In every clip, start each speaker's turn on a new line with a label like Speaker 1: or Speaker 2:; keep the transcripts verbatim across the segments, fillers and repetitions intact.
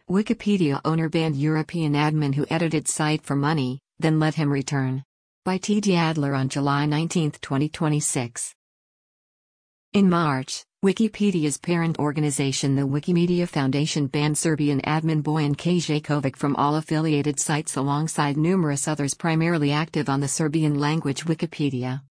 Speaker 1: Wikipedia owner banned European admin who edited site for money, then let him return. By T J Adler on July nineteenth twenty twenty-six. In March, Wikipedia's parent organization the Wikimedia Foundation banned Serbian admin Bojan Kajkovic from all affiliated sites alongside numerous others primarily active on the Serbian-language Wikipedia.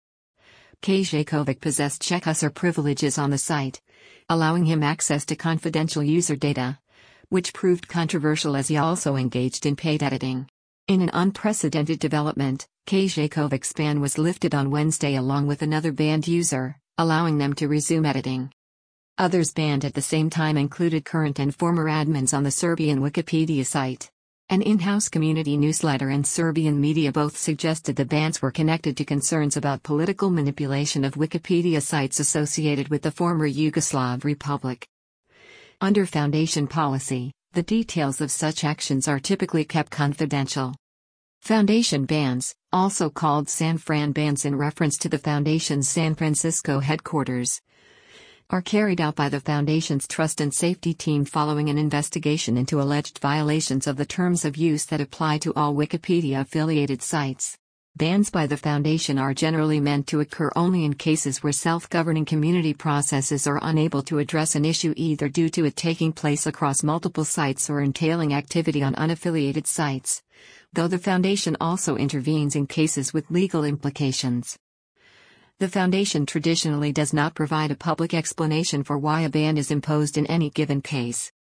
Speaker 1: Kajkovic possessed Czech user privileges on the site, allowing him access to confidential user data, which proved controversial as he also engaged in paid editing. In an unprecedented development, Kajkovic's ban was lifted on Wednesday along with another banned user, allowing them to resume editing. Others banned at the same time included current and former admins on the Serbian Wikipedia site. An in-house community newsletter and Serbian media both suggested the bans were connected to concerns about political manipulation of Wikipedia sites associated with the former Yugoslav Republic. Under Foundation policy, the details of such actions are typically kept confidential. Foundation bans, also called San Fran bans in reference to the Foundation's San Francisco headquarters, are carried out by the Foundation's Trust and Safety Team following an investigation into alleged violations of the terms of use that apply to all Wikipedia-affiliated sites. Bans by the Foundation are generally meant to occur only in cases where self-governing community processes are unable to address an issue either due to it taking place across multiple sites or entailing activity on unaffiliated sites, though the Foundation also intervenes in cases with legal implications. The Foundation traditionally does not provide a public explanation for why a ban is imposed in any given case.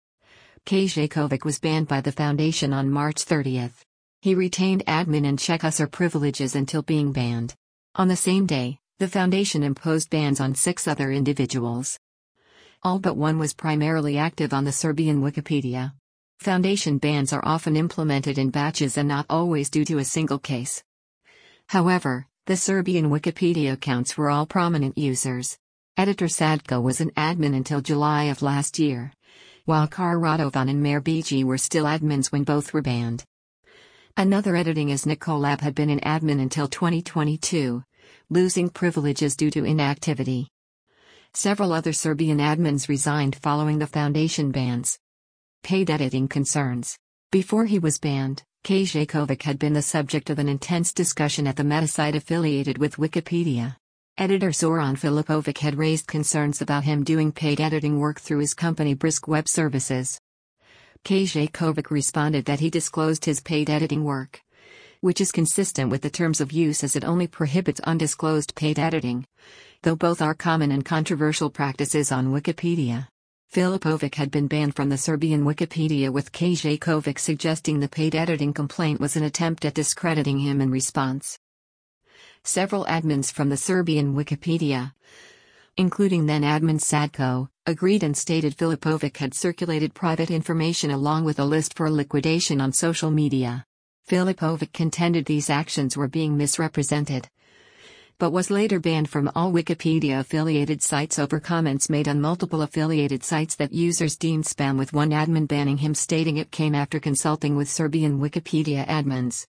Speaker 1: Kajkovic was banned by the Foundation on March thirtieth. He retained admin and Czech user privileges until being banned. On the same day, the Foundation imposed bans on six other individuals. All but one was primarily active on the Serbian Wikipedia. Foundation bans are often implemented in batches and not always due to a single case. However, the Serbian Wikipedia accounts were all prominent users. Editor Sadko was an admin until July of last year, while Kar Radovan and Mayor B G were still admins when both were banned. Another editing as Nikolab had been an admin until twenty twenty-two, losing privileges due to inactivity. Several other Serbian admins resigned following the Foundation bans. Paid editing concerns. Before he was banned, Kajkovic had been the subject of an intense discussion at the metasite affiliated with Wikipedia. Editor Zoran Filipovic had raised concerns about him doing paid editing work through his company Brisk Web Services. Kajkovic responded that he disclosed his paid editing work, which is consistent with the terms of use as it only prohibits undisclosed paid editing, though both are common and controversial practices on Wikipedia. Filipovic had been banned from the Serbian Wikipedia with Kajkovic suggesting the paid editing complaint was an attempt at discrediting him in response. Several admins from the Serbian Wikipedia, including then admin Sadko, agreed and stated Filipovic had circulated private information along with a list for liquidation on social media. Filipovic contended these actions were being misrepresented, but was later banned from all Wikipedia-affiliated sites over comments made on multiple affiliated sites that users deemed spam, with one admin banning him stating it came after consulting with Serbian Wikipedia admins.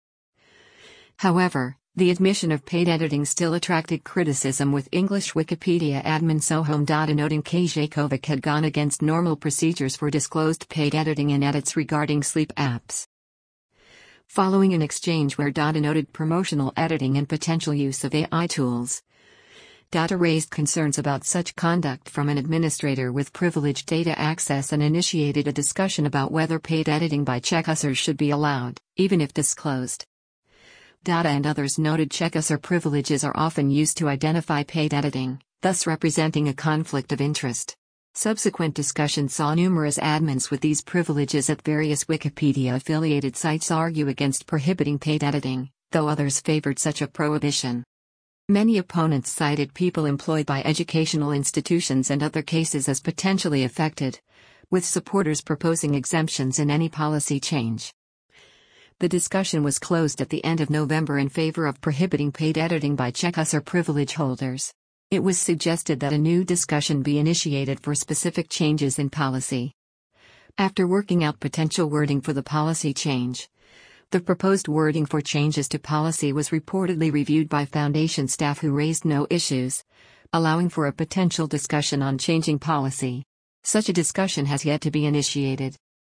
Speaker 1: However, the admission of paid editing still attracted criticism, with English Wikipedia admin Sohom Dada noting Kajkovic had gone against normal procedures for disclosed paid editing in edits regarding sleep apps. Following an exchange where Dada noted promotional editing and potential use of A I tools, Dada raised concerns about such conduct from an administrator with privileged data access and initiated a discussion about whether paid editing by Czech users should be allowed, even if disclosed. Dada and others noted Czech user privileges are often used to identify paid editing, thus representing a conflict of interest. Subsequent discussion saw numerous admins with these privileges at various Wikipedia-affiliated sites argue against prohibiting paid editing, though others favored such a prohibition. Many opponents cited people employed by educational institutions and other cases as potentially affected, with supporters proposing exemptions in any policy change. The discussion was closed at the end of November in favor of prohibiting paid editing by Czech user privilege holders. It was suggested that a new discussion be initiated for specific changes in policy. After working out potential wording for the policy change, the proposed wording for changes to policy was reportedly reviewed by Foundation staff who raised no issues, allowing for a potential discussion on changing policy. Such a discussion has yet to be initiated.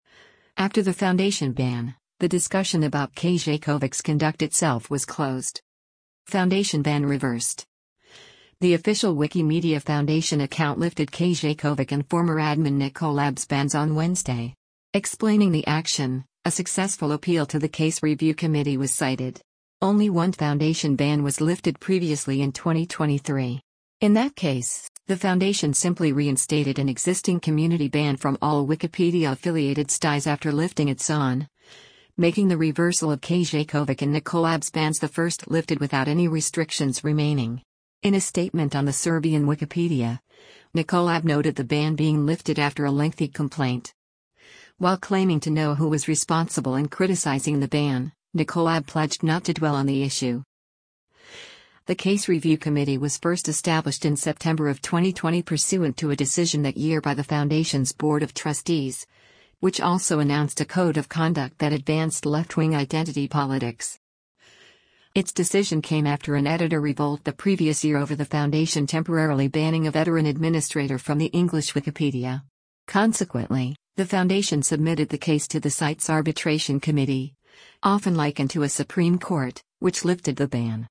Speaker 1: After the Foundation ban, the discussion about Kajkovic's conduct itself was closed. Foundation ban reversed. The official Wikimedia Foundation account lifted Kajkovic and former admin Nick Kolab's bans on Wednesday. Explaining the action, a successful appeal to the Case Review Committee was cited. Only one Foundation ban was lifted previously in twenty twenty-three. In that case, the Foundation simply reinstated an existing community ban from all Wikipedia-affiliated sites after lifting its own, making the reversal of Kajkovic and Nick Kolab's bans the first lifted without any restrictions remaining. In a statement on the Serbian Wikipedia, Nick Kolab noted the ban being lifted after a lengthy complaint. While claiming to know who was responsible and criticizing the ban, Nick Kolab pledged not to dwell on the issue. The Case Review Committee was first established in September of twenty twenty pursuant to a decision that year by the Foundation's Board of Trustees, which also announced a code of conduct that advanced left-wing identity politics. Its decision came after an editor revolt the previous year over the Foundation temporarily banning a veteran administrator from the English Wikipedia. Consequently, the Foundation submitted the case to the site's arbitration committee, often likened to a Supreme Court, which lifted the ban.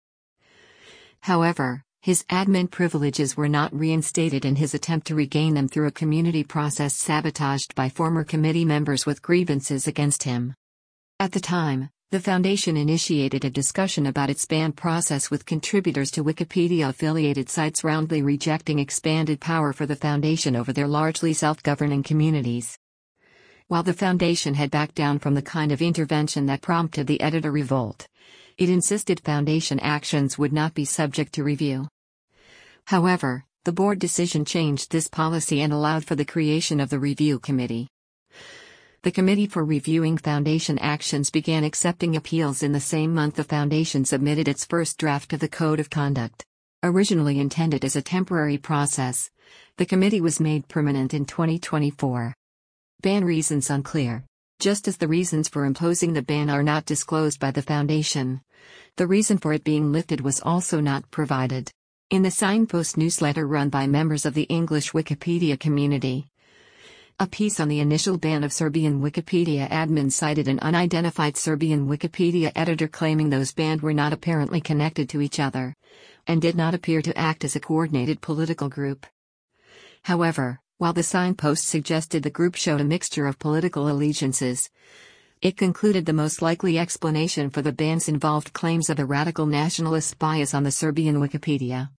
Speaker 1: However, his admin privileges were not reinstated in his attempt to regain them through a community process sabotaged by former committee members with grievances against him. At the time, the Foundation initiated a discussion about its ban process with contributors to Wikipedia-affiliated sites roundly rejecting expanded power for the Foundation over their largely self-governing communities. While the Foundation had backed down from the kind of intervention that prompted the editor revolt, it insisted Foundation actions would not be subject to review. However, the board decision changed this policy and allowed for the creation of the review committee. The Committee for Reviewing Foundation Actions began accepting appeals in the same month the Foundation submitted its first draft of the Code of Conduct. Originally intended as a temporary process, the committee was made permanent in twenty twenty-four. Ban reasons unclear. Just as the reasons for imposing the ban are not disclosed by the Foundation, the reason for it being lifted was also not provided. In the Signpost newsletter run by members of the English Wikipedia community, a piece on the initial ban of Serbian Wikipedia admins cited an unidentified Serbian Wikipedia editor claiming those banned were not apparently connected to each other, and did not appear to act as a coordinated political group. However, while the Signpost suggested the group showed a mixture of political allegiances, it concluded the most likely explanation for the bans involved claims of a radical nationalist bias on the Serbian Wikipedia.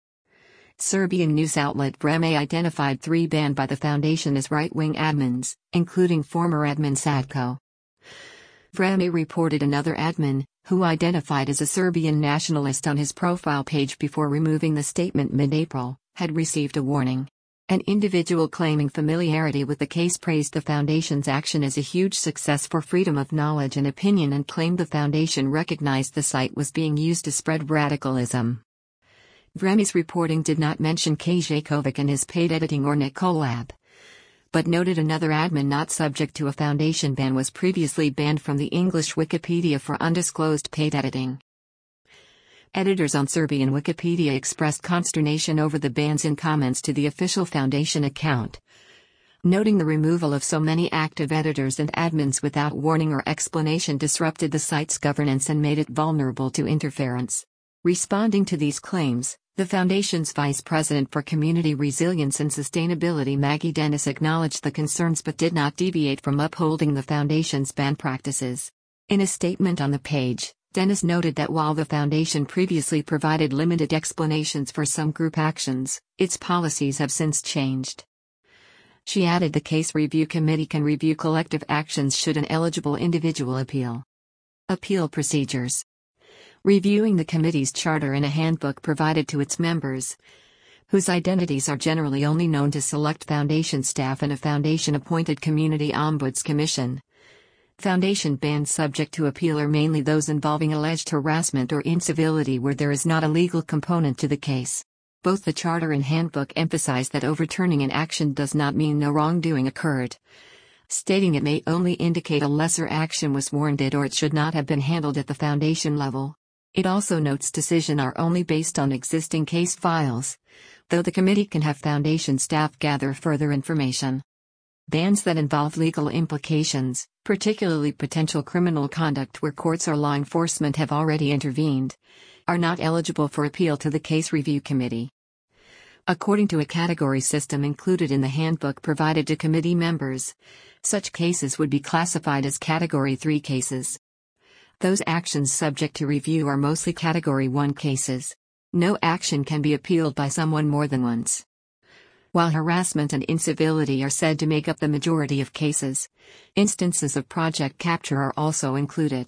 Speaker 1: Serbian news outlet Vreme identified three banned by the Foundation as right-wing admins, including former admin Sadko. Vreme reported another admin, who identified as a Serbian nationalist on his profile page before removing the statement mid-April, had received a warning. An individual claiming familiarity with the case praised the Foundation's action as a huge success for freedom of knowledge and opinion and claimed the Foundation recognized the site was being used to spread radicalism. Vreme's reporting did not mention Kajkovic and his paid editing or Nick Kolab, but noted another admin not subject to a Foundation ban was previously banned from the English Wikipedia for undisclosed paid editing. Editors on Serbian Wikipedia expressed consternation over the bans in comments to the official Foundation account, noting the removal of so many active editors and admins without warning or explanation disrupted the site's governance and made it vulnerable to interference. Responding to these claims, the Foundation's Vice President for Community Resilience and Sustainability Maggie Dennis acknowledged the concerns but did not deviate from upholding the Foundation's ban practices. In a statement on the page, Dennis noted that while the Foundation previously provided limited explanations for some group actions, its policies have since changed. She added the Case Review Committee can review collective actions should an eligible individual appeal. Appeal procedures. Reviewing the committee's charter and a handbook provided to its members, whose identities are generally only known to select Foundation staff and a Foundation-appointed Community Ombuds Commission. Foundation bans subject to appeal are mainly those involving alleged harassment or incivility where there is not a legal component to the case. Both the Charter and Handbook emphasize that overturning an action does not mean no wrongdoing occurred, stating it may only indicate a lesser action was warranted or it should not have been handled at the Foundation level. It also notes decisions are only based on existing case files, though the committee can have Foundation staff gather further information. Bans that involve legal implications, particularly potential criminal conduct where courts or law enforcement have already intervened, are not eligible for appeal to the Case Review Committee. According to a category system included in the handbook provided to committee members, such cases would be classified as Category three cases. Those actions subject to review are mostly Category one cases. No action can be appealed by someone more than once. While harassment and incivility are said to make up the majority of cases, instances of project capture are also included.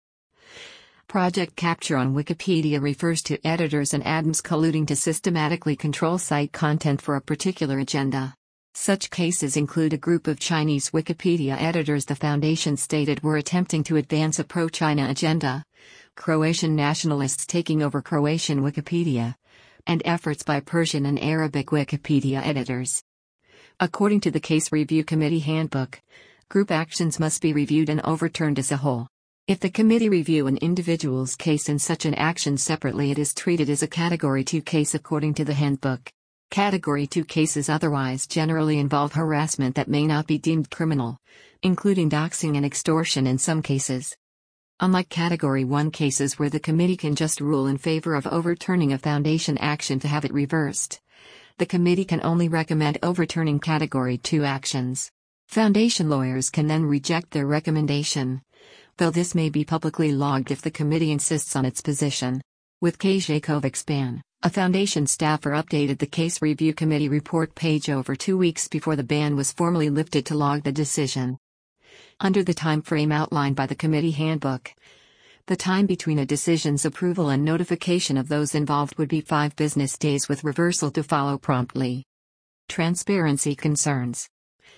Speaker 1: Project capture on Wikipedia refers to editors and admins colluding to systematically control site content for a particular agenda. Such cases include a group of Chinese Wikipedia editors the Foundation stated were attempting to advance a pro-China agenda, Croatian nationalists taking over Croatian Wikipedia, and efforts by Persian and Arabic Wikipedia editors. According to the Case Review Committee Handbook, group actions must be reviewed and overturned as a whole. If the committee review an individual's case and such an action separately, it is treated as a Category two case according to the handbook. Category two cases otherwise generally involve harassment that may not be deemed criminal, including doxing and extortion in some cases. Unlike Category one cases where the committee can just rule in favor of overturning a Foundation action to have it reversed, the committee can only recommend overturning Category two actions. Foundation lawyers can then reject their recommendation, though this may be publicly logged if the committee insists on its position. With Kajkovic's ban, a Foundation staffer updated the Case Review Committee report page over two weeks before the ban was formally lifted to log the decision. Under the time frame outlined by the committee handbook, the time between a decision's approval and notification of those involved would be five business days with reversal to follow promptly. Transparency concerns.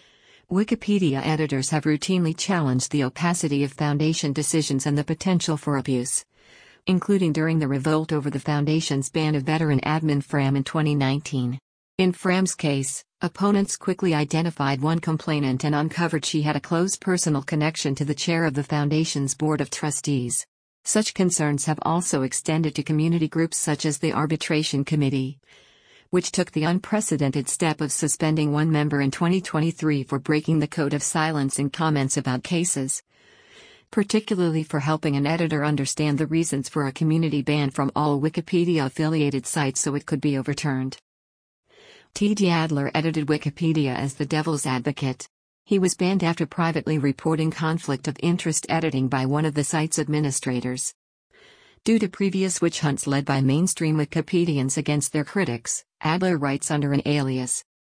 Speaker 1: Wikipedia editors have routinely challenged the opacity of Foundation decisions and the potential for abuse, including during the revolt over the Foundation's ban of veteran admin Fram in twenty nineteen. In Fram's case, opponents quickly identified one complainant and uncovered she had a close personal connection to the chair of the Foundation's Board of Trustees. Such concerns have also extended to community groups such as the Arbitration Committee, which took the unprecedented step of suspending one member in twenty twenty-three for breaking the code of silence in comments about cases, particularly for helping an editor understand the reasons for a community ban from all Wikipedia-affiliated sites so it could be overturned. T D Adler edited Wikipedia as the devil's advocate. He was banned after privately reporting conflict of interest editing by one of the site's administrators. Due to previous witch hunts led by mainstream Wikipedians against their critics, Adler writes under an alias.